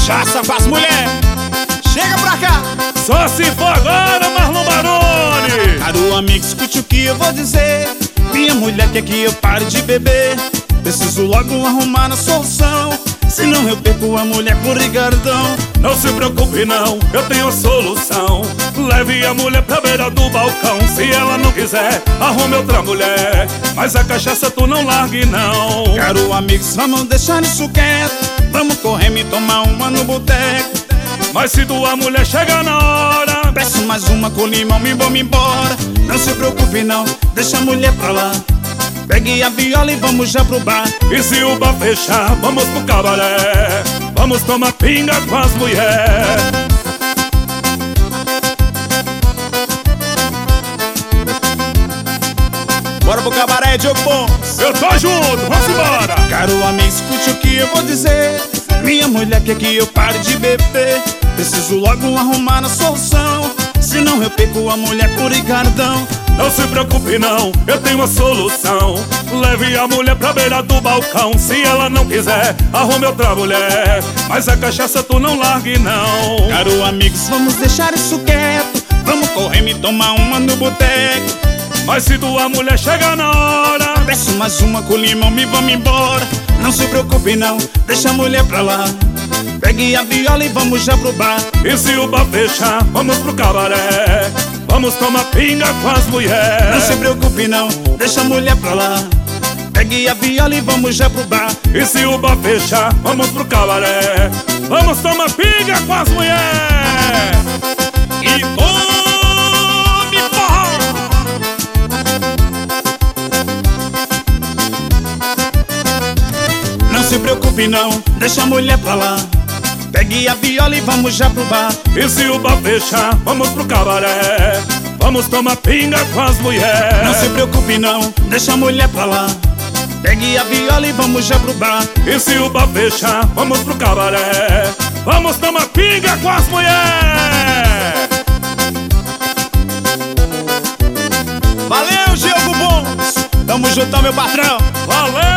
cachaça pras mulher. Chega pra cá. Só se for agora, Marlon Baroni. Caro amigo, escute o que eu vou dizer. Minha mulher quer que eu pare de beber. Preciso logo arrumar a solução, senão eu perco a mulher por Ricardão. Não se preocupe não, eu tenho a solução. Leve a mulher pra beira do balcão. Se ela não quiser, arrume outra mulher, mas a cachaça tu não largue não. Caro amigos, vamos deixar isso quieto. Vamos correr me tomar uma no boteco. Mas se tua mulher chegar na hora, peço mais uma com limão e vamos embora. Não se preocupe não, deixa a mulher pra lá. Pegue a viola e vamos já pro bar. E se o bar fechar, vamos pro cabaré. Vamos tomar pinga com as mulheres. Bora pro cabaré, Diogo Bons. Eu tô junto, vamos embora. Caro amigo, escute o que eu vou dizer. Minha mulher quer que eu pare de beber. Preciso logo arrumar a solução, senão eu perco a mulher por Ricardão. Não se preocupe não, eu tenho a solução. Leve a mulher pra beira do balcão. Se ela não quiser, arrume outra mulher, mas a cachaça tu não largue não. Caro amigos, vamos deixar isso quieto. Vamos correr me tomar uma no boteco. Mas se tua mulher chegar na hora, peço mais uma com limão e vamos embora. Não se preocupe não, deixa a mulher pra lá. Pegue a viola e vamos já pro bar. E se o bar fechar, vamos pro cabaré. Vamos tomar pinga com as mulheres. Não se preocupe não, deixa a mulher pra lá. Pegue a viola e vamos já pro bar. E se o bar fechar, vamos pro cabaré. Vamos tomar pinga com as mulheres. E tome forró. Não se preocupe não, deixa a mulher pra lá. Pegue a viola e vamos já pro bar. E se o bar fechar, vamos pro cabaré. Vamos tomar pinga com as mulheres. Não se preocupe não, deixa a mulher pra lá. Pegue a viola e vamos já pro bar. E se o bar fechar, vamos pro cabaré. Vamos tomar pinga com as mulheres. Valeu, Diogo Bons. Tamo juntão, meu patrão. Valeu!